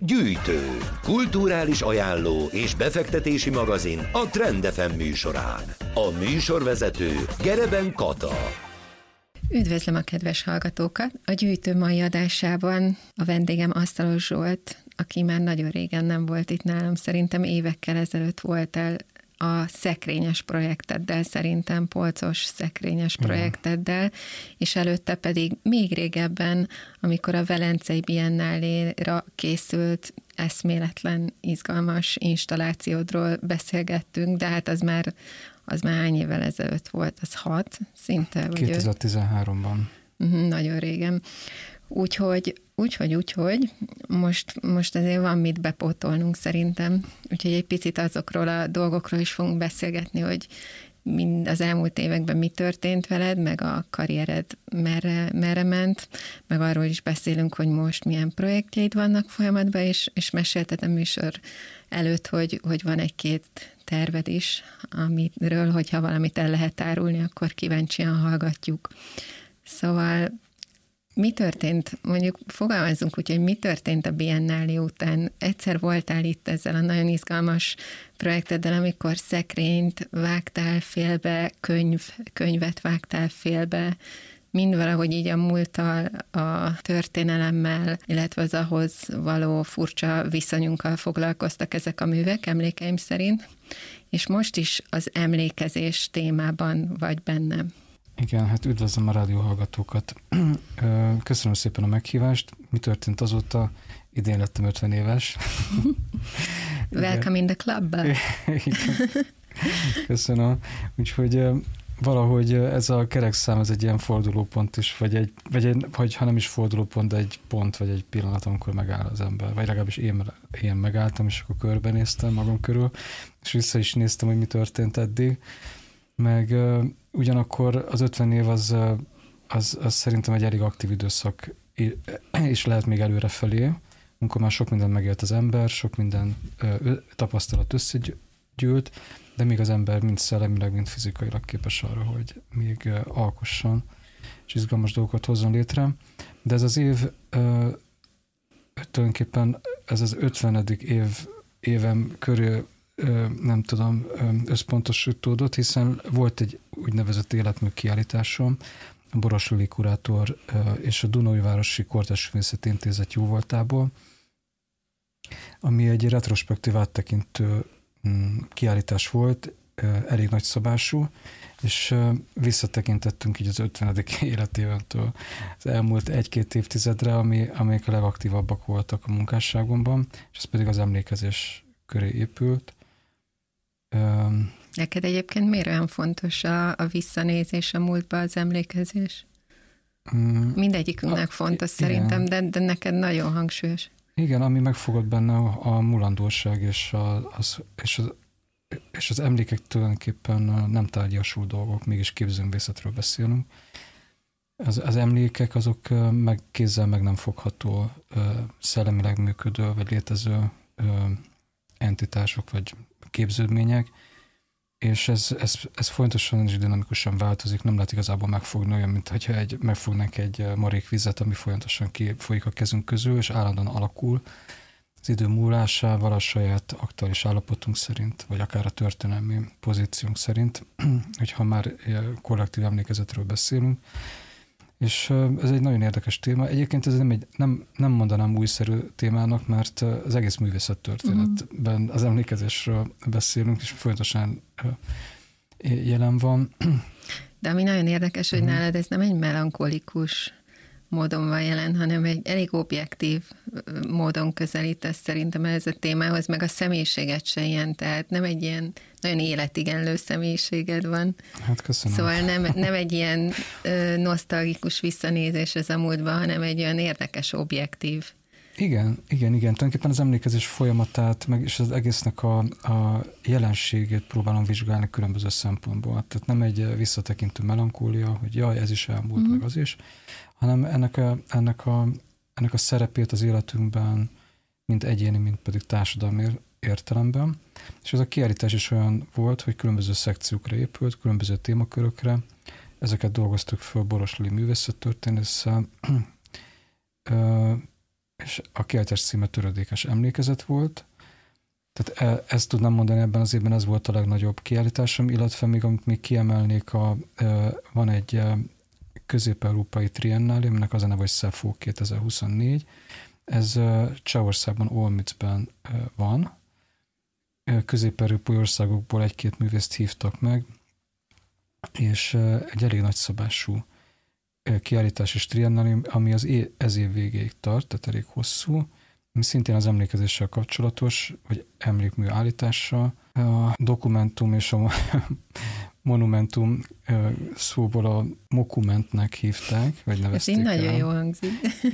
Gyűjtő, kulturális ajánló és befektetési magazin a Trend FM műsorán. A műsorvezető Gereben Kata. Üdvözlöm a kedves hallgatókat! A Gyűjtő mai adásában a vendégem Asztalos Zsolt, aki már nagyon régen nem volt itt nálam, szerintem évekkel ezelőtt volt el a szekrényes projekteddel, szerintem polcos szekrényes projekteddel, és előtte pedig még régebben, amikor a Velencei Biennáléra készült eszméletlen, izgalmas installációdról beszélgettünk, de hát az már hány évvel ezelőtt volt? Az 6 szinte? 2013-ban. Nagyon régen. Úgyhogy most azért van mit bepótolnunk szerintem. Úgyhogy egy picit azokról a dolgokról is fogunk beszélgetni, hogy mind az elmúlt években mi történt veled, meg a karriered merre ment, meg arról is beszélünk, hogy most milyen projektjeid vannak folyamatban, és mesélted a műsor előtt, hogy van egy-két terved is, amiről, hogyha valamit el lehet árulni, akkor kíváncsian hallgatjuk. Szóval mi történt, mondjuk fogalmazzunk úgy, hogy mi történt a Biennálé után? Egyszer voltál itt ezzel a nagyon izgalmas projekteddel, amikor szekrényt vágtál félbe, könyvet vágtál félbe, mind valahogy így a múlttal, a történelemmel, illetve az ahhoz való furcsa viszonyunkkal foglalkoztak ezek a művek, emlékeim szerint, és most is az emlékezés témában vagy benne. Igen, hát üdvözlöm a rádióhallgatókat. Köszönöm szépen a meghívást. Mi történt azóta? Idén lettem 50 éves. Welcome in the club. Köszönöm. Úgyhogy valahogy ez a kerekszám, ez egy ilyen fordulópont is, vagy ha nem is fordulópont, de egy pont, vagy egy pillanat, amikor megáll az ember. Vagy legalábbis én megálltam, és akkor körbenéztem magam körül, és vissza is néztem, hogy mi történt eddig. Meg ugyanakkor az 50 év az szerintem egy elég aktív időszak, és lehet még előrefelé, amikor már sok mindent megélt az ember, sok minden tapasztalat összegyűlt, de még az ember mind szellemileg, mind fizikailag képes arra, hogy még alkosson, és izgalmas dolgokat hozzon létre. De ez az év tulajdonképpen ez az 50. évem körül nem tudom, összpontosítódott, hiszen volt egy úgynevezett életmű kiállításom, a Boros Lili kurátor és a Dunaújvárosi Kortárs Művészeti Intézet jóvoltából, ami egy retrospektív áttekintő kiállítás volt, elég nagyszabású, és visszatekintettünk így az 50. életéventől az elmúlt 1-2 évtizedre, amelyek a legaktívabbak voltak a munkásságomban, és ez pedig az emlékezés köré épült. Neked egyébként miért olyan fontos a visszanézés a múltba, az emlékezés? Mindegyikünknek fontos szerintem, de neked nagyon hangsúlyos. Igen, ami megfogott benne a mulandóság és az emlékek tulajdonképpen nem tárgyasul dolgok, mégis képzőművészetről beszélünk. Az emlékek azok kézzel meg nem fogható, szellemileg működő vagy létező entitások vagy képződmények, és ez folyamatosan és dinamikusan változik, nem lehet igazából megfogni olyan, mint hogyha megfognánk egy marék vizet, ami folyamatosan kifolyik a kezünk közül, és állandóan alakul. Az idő múlásával a saját aktuális állapotunk szerint, vagy akár a történelmi pozíciónk szerint, hogyha már kollektív emlékezetről beszélünk. És ez egy nagyon érdekes téma. Egyébként ez nem mondanám újszerű témának, mert az egész művészettörténetben az emlékezésről beszélünk, és folyamatosan jelen van. De ami nagyon érdekes, hogy nálad ez nem egy melankolikus módon van jelen, hanem egy elég objektív módon közelítesz szerintem ez a témához, meg a személyiséget se ilyen, tehát nem egy ilyen nagyon életigenlő személyiséged van. Hát köszönöm. Szóval nem egy ilyen nosztalgikus visszanézés ez a múltban, hanem egy olyan érdekes, objektív. Igen. Tulajdonképpen az emlékezés folyamatát, meg és az egésznek a jelenségét próbálom vizsgálni különböző szempontból. Tehát nem egy visszatekintő melankólia, hogy jaj, ez is elmúlt, meg az is, hanem ennek a szerepét az életünkben, mind egyéni, mind pedig társadalmi értelemben. És ez a kiállítás is olyan volt, hogy különböző szekciókra épült, különböző témakörökre. Ezeket dolgoztuk föl Boros Lili művészettörténésszel, és a kiállítás címe Töredékes emlékezet volt. Tehát ezt tudnám mondani, ebben az évben ez volt a legnagyobb kiállításom, illetve még amit még kiemelnék, van egy közép-európai triennálé, aminek az a neve, hogy SZEFO 2024. Ez Csehországban, Olmützben van. Közép-európai országokból egy-két művészt hívtak meg, és egy elég nagyszabású kiállítás és triennálé, ami ez év végéig tart, tehát elég hosszú, ami szintén az emlékezéssel kapcsolatos, vagy emlékmű állítással. A dokumentum és a monumentum szóból a mokumentnek hívták, vagy nevezték el. Ez így nagyon jó hangzik.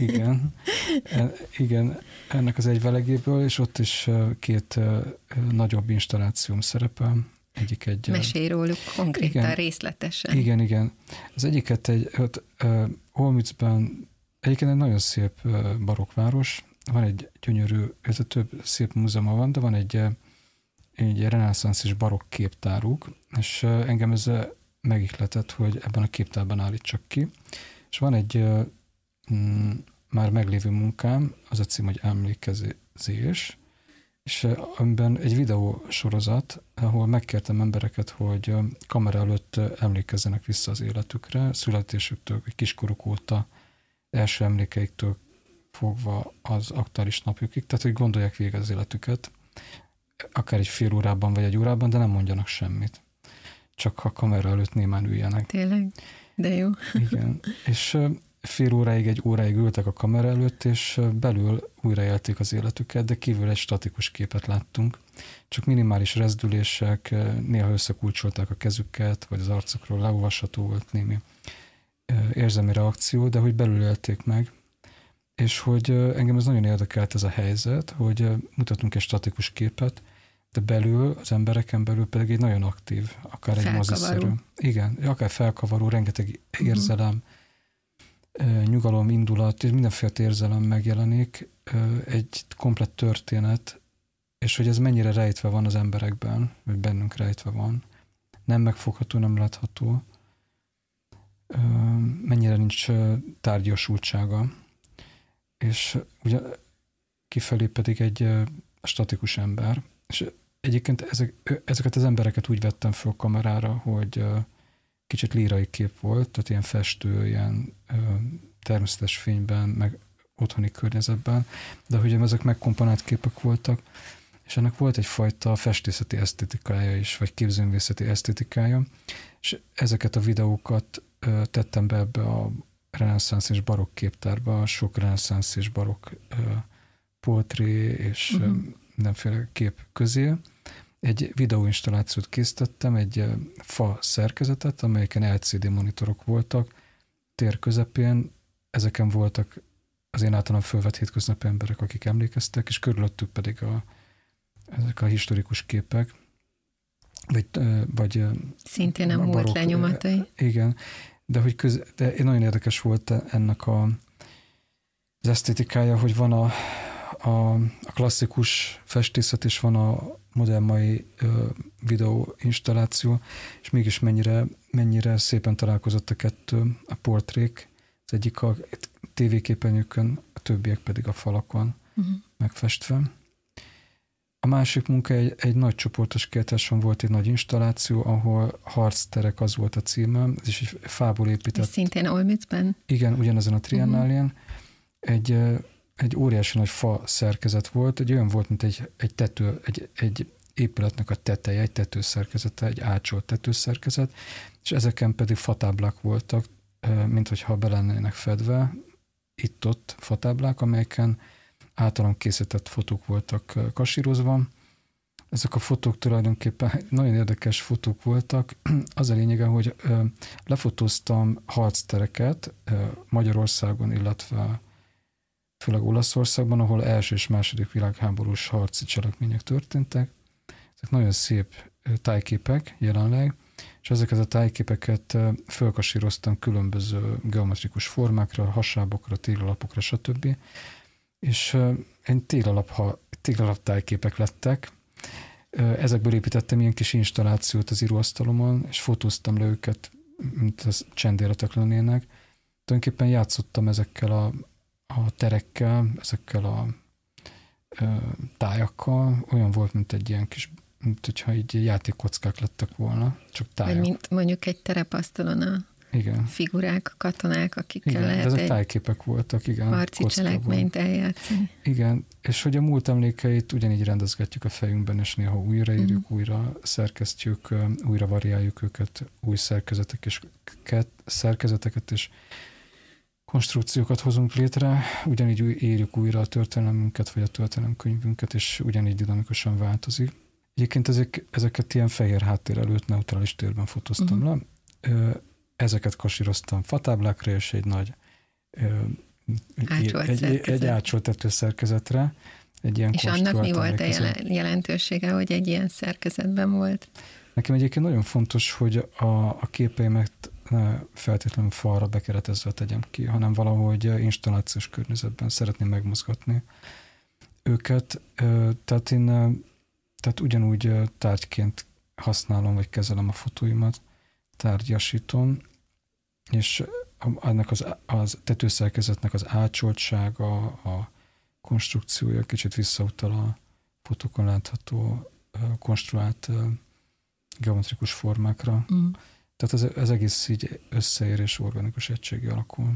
Igen, ennek az egy velegéből, és ott is két nagyobb installációm szerepel. Mesélj róluk konkrétan, részletesen. Igen. Az egyiket Olmützben egyébként egy nagyon szép barokkváros, van egy gyönyörű, ez a több szép múzeuma van, de van egy reneszánsz és barokk képtáruk, és engem ez megihletett, hogy ebben a képtárban állítsak ki. És van egy már meglévő munkám, az a cím, hogy Emlékezés, és amiben egy videósorozat, ahol megkértem embereket, hogy kamera előtt emlékezzenek vissza az életükre, születésüktől, kiskoruk óta, első emlékeiktől fogva az aktuális napjukig, tehát hogy gondolják végig az életüket, akár egy fél órában vagy egy órában, de nem mondjanak semmit. Csak ha kamera előtt némán üljenek. Tényleg? De jó. Igen. És fél óráig, egy óráig ültek a kamera előtt, és belül újraélték az életüket, de kívül egy statikus képet láttunk. Csak minimális rezdülések, néha összekulcsolták a kezüket, vagy az arcukról leolvasható volt némi érzelmi reakció, de hogy belül élték meg. És hogy engem ez nagyon érdekelt ez a helyzet, hogy mutatunk egy statikus képet, de belül, az embereken belül pedig egy nagyon aktív, akár egy moziszerű. Igen, akár felkavaró, rengeteg érzelem, nyugalom, indulat, és mindenféle érzelem megjelenik, egy komplett történet, és hogy ez mennyire rejtve van az emberekben, vagy bennünk rejtve van, nem megfogható, nem látható, mennyire nincs tárgyasultsága, és ugye kifelé pedig egy statikus ember, és egyébként ezeket az embereket úgy vettem fel kamerára, hogy kicsit lírai kép volt, tehát ilyen festő, ilyen természetes fényben, meg otthoni környezetben, de hogy ezek megkomponált képek voltak, és ennek volt egyfajta festészeti esztétikája is, vagy képzőművészeti esztétikája, és ezeket a videókat tettem be ebbe a reneszánsz és barokk képtárba, sok reneszánsz és barokk portré és mindenféle kép közé. Egy videóinstallációt készítettem, egy fa szerkezetet, amelyeken LCD monitorok voltak, tér közepén, ezeken voltak az én általam fölvett hétköznapi emberek, akik emlékeztek, és körülöttük pedig ezek a historikus képek, vagy szintén nem volt lenyomatai. Igen, de nagyon érdekes volt ennek az esztétikája, hogy van a klasszikus festészet, és van a modern mai videóinstalláció, és mégis mennyire szépen találkozott a kettő, a portrék, az egyik a tévéképernyőkön, a többiek pedig a falakon megfestve. A másik munka egy nagy csoportos kiállításon volt egy nagy installáció, ahol Harcterek, az volt a címe, ez is egy fából épített. És szintén Olmützben? Igen, ugyanezen a triennálén. Egy óriási nagy fa szerkezet volt, egy olyan volt, mint egy tető, egy épületnek a teteje, egy tetőszerkezete, egy ácsolt tetőszerkezet, és ezeken pedig fatáblák voltak, mint hogyha be lennének fedve, itt-ott fatáblák, amelyeken általán készített fotók voltak kasírozva. Ezek a fotók tulajdonképpen nagyon érdekes fotók voltak. Az a lényege, hogy lefotóztam harctereket Magyarországon, illetve főleg Olaszországban, ahol első és második világháborús harci cselekmények történtek. Ezek nagyon szép tájképek jelenleg, és ezeket a tájképeket fölkasíroztam különböző geometrikus formákra, hasábokra, téglalapokra, stb. És téglalap tájképek lettek. Ezekből építettem ilyen kis installációt az íróasztalomon, és fotóztam le őket, mint az csendéletek lennének. Tulajdonképpen játszottam ezekkel a terekkel, ezekkel a tájakkal olyan volt, mint egy ilyen kis, mint hogyha így játékkockák lettek volna, csak tájak. Vagy mint mondjuk egy terepasztalon a igen. figurák, katonák, akikkel igen, lehet ezek tájképek voltak, igen. harci cselekményt eljátszani. Igen, és hogy a múlt emlékeit ugyanígy rendezgetjük a fejünkben, és néha újraírjuk, újra szerkesztjük, újra variáljuk őket, új szerkezeteket és konstrukciókat hozunk létre, ugyanígy írjuk újra a történelmünket, vagy a történelemkönyvünket, és ugyanígy dinamikusan változik. Egyébként ezeket ilyen fehér háttér előtt neutrális térben fotóztam le. Ezeket kasíroztam fatáblákra, és egy nagy egy ácsolt tetőszerkezetre. Egy ilyen és annak mi volt a jelentősége, hogy egy ilyen szerkezetben volt? Nekem egyébként nagyon fontos, hogy a képeimet ne feltétlenül falra bekeretezve tegyem ki, hanem valahogy installációs környezetben szeretném megmozgatni őket. Tehát ugyanúgy tárgyként használom, vagy kezelem a fotóimat, tárgyasítom, és ennek az tetőszerkezetnek az ácsoltsága, a konstrukciója kicsit visszautal a fotókon látható konstruált geometrikus formákra. Tehát ez egész így összeér és organikus egységé alakul.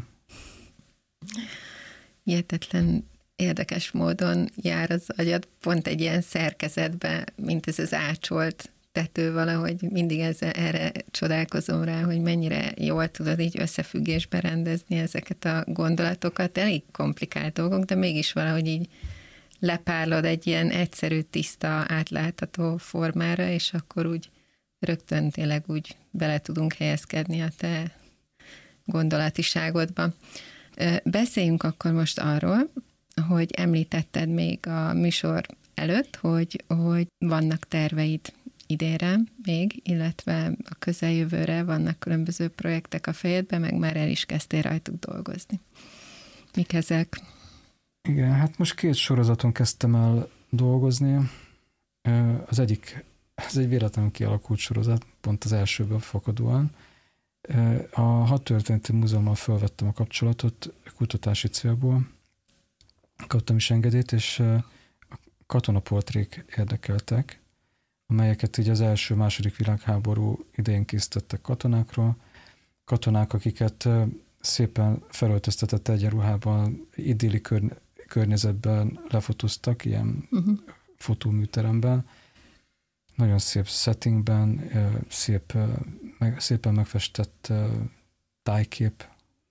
Hihetetlen érdekes módon jár az agyad pont egy ilyen szerkezetbe, mint ez az ácsolt tető valahogy. Mindig erre csodálkozom rá, hogy mennyire jól tudod így összefüggésbe rendezni ezeket a gondolatokat. Elég komplikált dolgok, de mégis valahogy így lepárlod egy ilyen egyszerű, tiszta, átlátható formára, és akkor úgy rögtön tényleg úgy bele tudunk helyezkedni a te gondolatiságodba. Beszéljünk akkor most arról, hogy említetted még a műsor előtt, hogy vannak terveid idénre még, illetve a közeljövőre vannak különböző projektek a fejedben, meg már el is kezdtél rajtuk dolgozni. Mik ezek? Igen, hát most 2 sorozaton kezdtem el dolgozni. Az egyik, ez egy véletlenül kialakult sorozat, pont az elsőből fakadóan. A Hadtörténeti Múzeummal felvettem a kapcsolatot kutatási célból. Kaptam is engedélyt, és a katonaportrék érdekeltek, amelyeket így az első-második világháború idején készítettek katonákról. Katonák, akiket szépen felöltöztetett egyenruhában, idilli környezetben lefotóztak, ilyen fotóműteremben. Nagyon szép settingben, szépen megfestett tájkép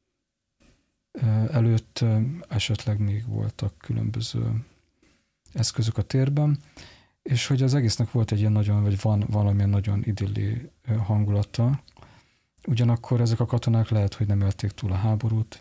előtt esetleg még voltak különböző eszközök a térben, és hogy az egésznek volt egy ilyen nagyon, vagy van valamilyen nagyon idilli hangulata. Ugyanakkor ezek a katonák lehet, hogy nem élték túl a háborút,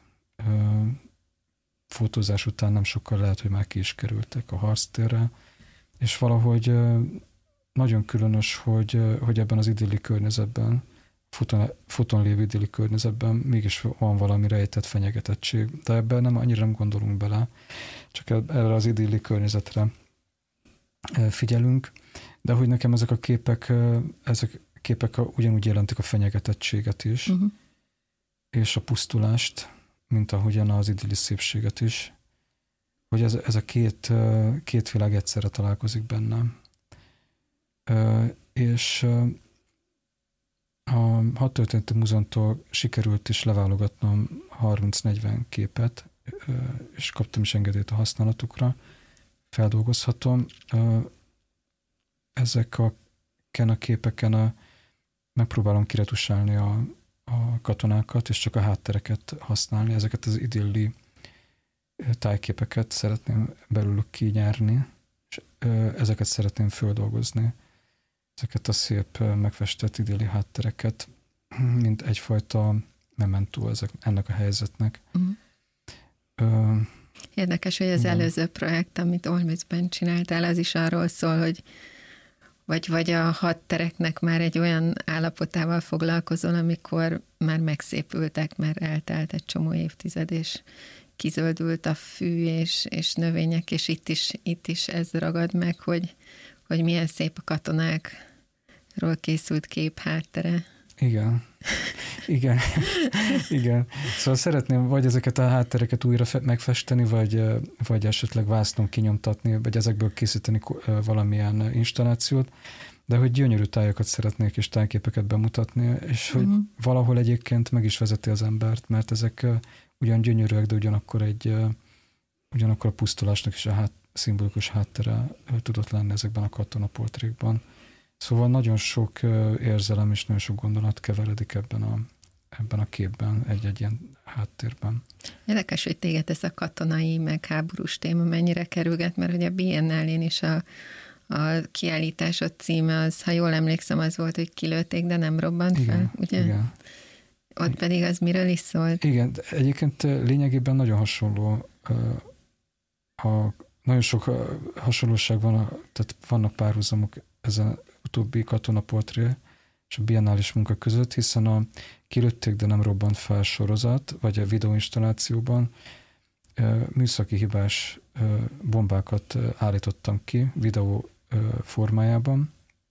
fotózás után nem sokkal lehet, hogy már ki is kerültek a harctérre, és valahogy nagyon különös, hogy ebben az idilli környezetben, fotón lévő idilli környezetben mégis van valami rejtett fenyegetettség, de ebben annyira nem gondolunk bele, csak erre az idilli környezetre figyelünk, de hogy nekem ezek a képek ugyanúgy jelentik a fenyegetettséget is, és a pusztulást, mint ahogyan az idilli szépséget is, hogy ez a két világ egyszerre találkozik bennem. És a Hadtörténeti Múzeumtól sikerült is leválogatnom 30-40 képet, és kaptam is engedélyt a használatukra, feldolgozhatom. Ezeken a képeken megpróbálom kiretusálni a katonákat, és csak a háttereket használni. Ezeket az idilli tájképeket szeretném belőlük kinyerni, és ezeket szeretném földolgozni. Ezeket a szép megfestett idilli háttereket, mint egyfajta mementó ennek a helyzetnek. Érdekes, hogy az előző projekt, amit Olmützben csináltál, az is arról szól, hogy vagy a hadtereknek már egy olyan állapotával foglalkozol, amikor már megszépültek, mert eltelt egy csomó évtized, és kizöldült a fű és növények, és itt is ez ragad meg, hogy milyen szép a katonákról készült kép háttere. Igen. Szóval szeretném vagy ezeket a háttereket újra megfesteni, vagy esetleg vásznon kinyomtatni, vagy ezekből készíteni valamilyen installációt, de hogy gyönyörű tájakat szeretnék és tájképeket bemutatni, és hogy valahol egyébként meg is vezeti az embert, mert ezek ugyan gyönyörűek, de ugyanakkor a pusztulásnak is a szimbolikus háttere tudott lenni ezekben a katonaportrékban. Szóval nagyon sok érzelem és nagyon sok gondolat keveredik ebben a képben, egy-egy ilyen háttérben. Érdekes, hogy téged ez a katonai, meg háborús téma mennyire kerülget, mert hogy a Biennálén is a kiállításod címe az, ha jól emlékszem, az volt, hogy kilőtték, de nem robbant fel, ugye? Igen. Ott pedig az miről is szólt? Igen, egyébként lényegében nagyon hasonló, nagyon sok hasonlóság van, tehát vannak párhuzamok ezen utóbbi katonaportré és a biennális munka között, hiszen a kilőtték, de nem robbant fel sorozat, vagy a videóinstallációban műszaki hibás bombákat állítottam ki videó formájában,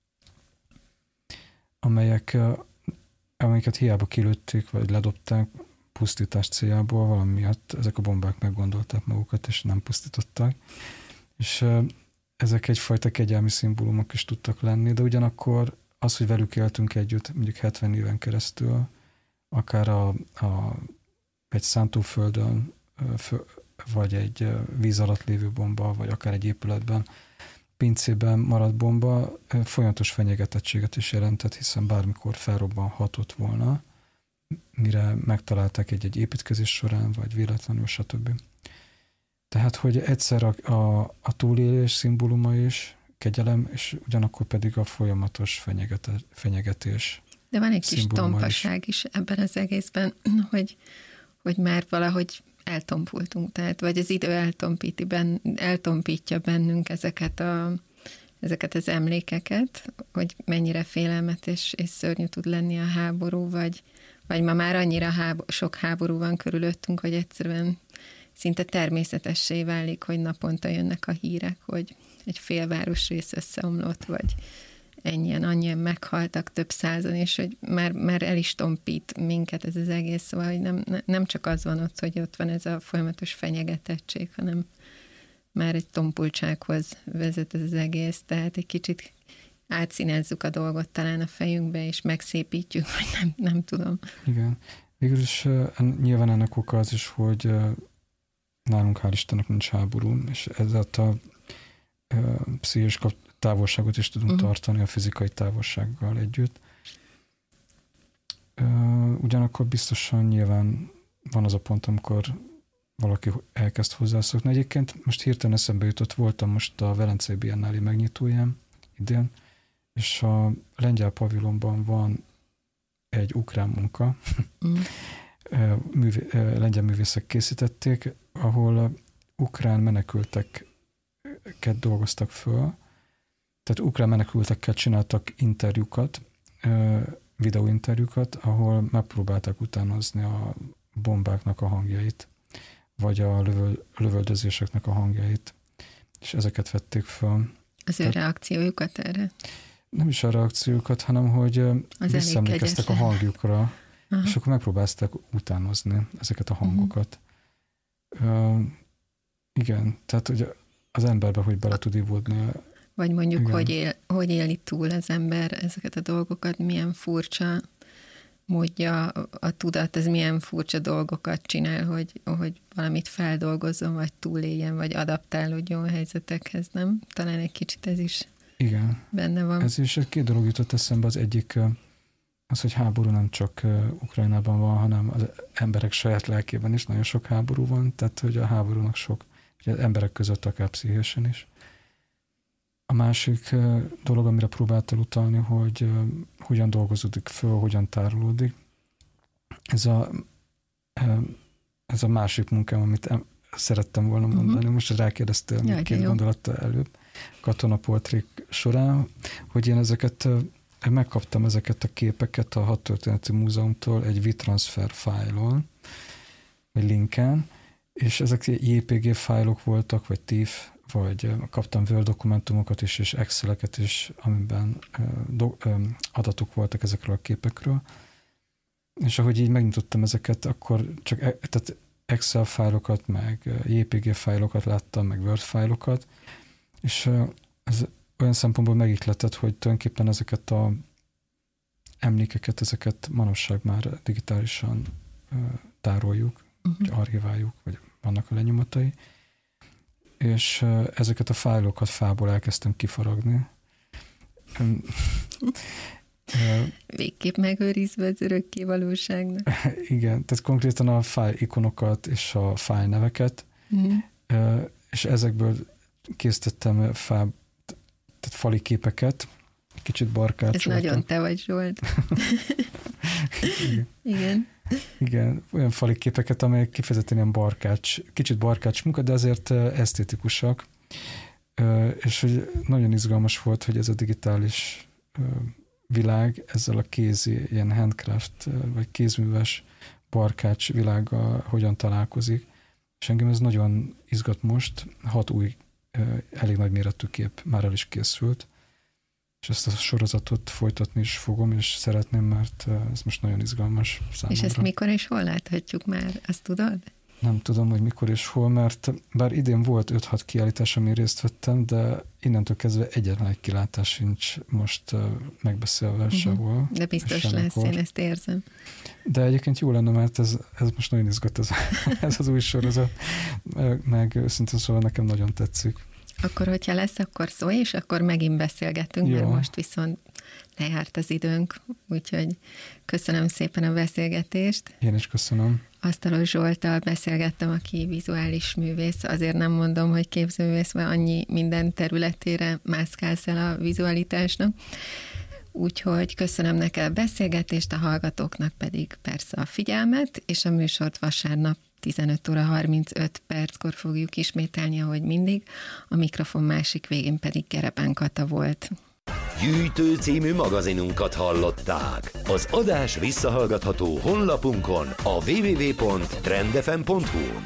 amelyeket hiába kilőtték, vagy ledobták pusztítás céljából, valami miatt ezek a bombák meggondolták magukat, és nem pusztították. És ezek egyfajta kegyelmi szimbólumok is tudtak lenni, de ugyanakkor az, hogy velük éltünk együtt mondjuk 70 éven keresztül, akár egy szántóföldön, vagy egy víz alatt lévő bomba, vagy akár egy épületben, pincében maradt bomba folyamatos fenyegetettséget is jelentett, hiszen bármikor felrobbanhatott volna, mire megtalálták egy építkezés során, vagy véletlenül, stb. Tehát, hogy egyszer a túlélés szimbóluma is, kegyelem, és ugyanakkor pedig a folyamatos fenyegetés. De van egy kis tompaság is ebben az egészben, hogy már valahogy eltompultunk, tehát vagy az idő eltompítja bennünk ezeket az emlékeket, hogy mennyire félelmetes és szörnyű tud lenni a háború, vagy ma már annyira sok háború van körülöttünk, hogy egyszerűen szinte természetessé válik, hogy naponta jönnek a hírek, hogy egy félvárosrész összeomlott, vagy annyian meghaltak, több százan, és hogy már el is tompít minket ez az egész, szóval hogy nem csak az van ott, hogy ott van ez a folyamatos fenyegetettség, hanem már egy tompultsághoz vezet ez az egész, tehát egy kicsit átszínezzük a dolgot talán a fejünkbe, és megszépítjük, vagy nem tudom. Igen. Végülis nyilván ennek oka az is, hogy nálunk hál' Istennek nincs háború, és ezáltal pszichés távolságot is tudunk tartani a fizikai távolsággal együtt. Ugyanakkor biztosan nyilván van az a pont, amikor valaki elkezd hozzászokni. Egyébként most hirtelen eszembe jutott, voltam most a Velencei Biennálé megnyitóján idén, és a lengyel pavilonban van egy ukrán munka, lengyel művészek készítették, ahol ukrán menekülteket dolgoztak föl, tehát ukrán menekültekkel csináltak interjúkat, videóinterjúkat, ahol megpróbálták utánozni a bombáknak a hangjait, vagy a lövöldözéseknek a hangjait, és ezeket vették föl. Az ő reakciójukat erre? Nem is a reakciójukat, hanem hogy visszaemlékeztek a hangjukra, és akkor megpróbálták utánozni ezeket a hangokat. Igen, tehát hogy az emberbe hogy bele tud ivódni. Vagy mondjuk, hogy éli túl az ember ezeket a dolgokat, milyen furcsa módja a tudat, ez milyen furcsa dolgokat csinál, hogy valamit feldolgozzon, vagy túléljen, vagy adaptálódjon a helyzetekhez, nem? Talán egy kicsit ez is benne van. Ez is két dolog jutott eszembe, az egyik az, hogy háború nem csak Ukrajnában van, hanem az emberek saját lelkében is nagyon sok háború van, tehát hogy a háborúnak sok, ugye az emberek között akár pszichésen is. A másik dolog, amire próbáltál utalni, hogy hogyan dolgozódik föl, hogyan tárolódik. Ez a másik munkám, amit szerettem volna mondani. Most rákérdeztél két gondolattal előbb katonaportrék során, hogy én megkaptam ezeket a képeket a Hadtörténeti Múzeumtól egy WeTransfer fájlon, vagy linken, és ezek JPG fájlok voltak, vagy TIFF, vagy kaptam Word dokumentumokat is, és Exceleket is, amiben adatok voltak ezekről a képekről. És ahogy így megnyitottam ezeket, akkor csak tehát Excel fájlokat, meg JPG fájlokat láttam, meg Word fájlokat, és ez olyan szempontból megihletett, hogy tulajdonképpen ezeket a emlékeket, ezeket manapság már digitálisan tároljuk, vagy archiváljuk, vagy vannak a lenyomatai, és ezeket a fájlokat fából elkezdtem kifaragni. Végképp megőrizve az örökké valóságnak. Igen, tehát konkrétan a fájl ikonokat és a fájl neveket, és ezekből készítettem tehát fali képeket, kicsit barkácsoltam. Ez nagyon te vagy, Zsolt. Igen. Igen, olyan fali képeket, amelyek kifejezetten ilyen kicsit barkács munka, de azért esztétikusak. És hogy nagyon izgalmas volt, hogy ez a digitális világ ezzel a kézi, ilyen handcraft, vagy kézműves barkács világgal hogyan találkozik. És engem ez nagyon izgat most. 6 új, elég nagy méretű kép már el is készült, és ezt a sorozatot folytatni is fogom, és szeretném, mert ez most nagyon izgalmas számomra. És ezt mikor és hol láthatjuk már? Azt tudod? Nem tudom, hogy mikor és hol, mert bár idén volt 5-6 kiállítás, amin részt vettem, de innentől kezdve egyetlen egy kilátás sincs most megbeszélve sehol. De biztos lesz, én ezt érzem. De egyébként jó lenne, mert ez most nagyon izgat, ez az új sorozat, meg őszintén szóval nekem nagyon tetszik. Akkor, hogyha lesz, akkor szólj, és akkor megint beszélgetünk, mert most viszont lejárt az időnk, úgyhogy köszönöm szépen a beszélgetést. Én is köszönöm. Asztalos Zsolttal beszélgettem, aki vizuális művész. Azért nem mondom, hogy képzőművész, mert annyi minden területére mászkálsz el a vizualitásnak. Úgyhogy köszönöm neked a beszélgetést, a hallgatóknak pedig persze a figyelmet, és a műsort vasárnap 15 óra 35 perckor fogjuk ismételni, ahogy mindig. A mikrofon másik végén pedig Gereben Kata volt. Gyűjtő című magazinunkat hallották. Az adás visszahallgatható honlapunkon, a www.trendfm.hu.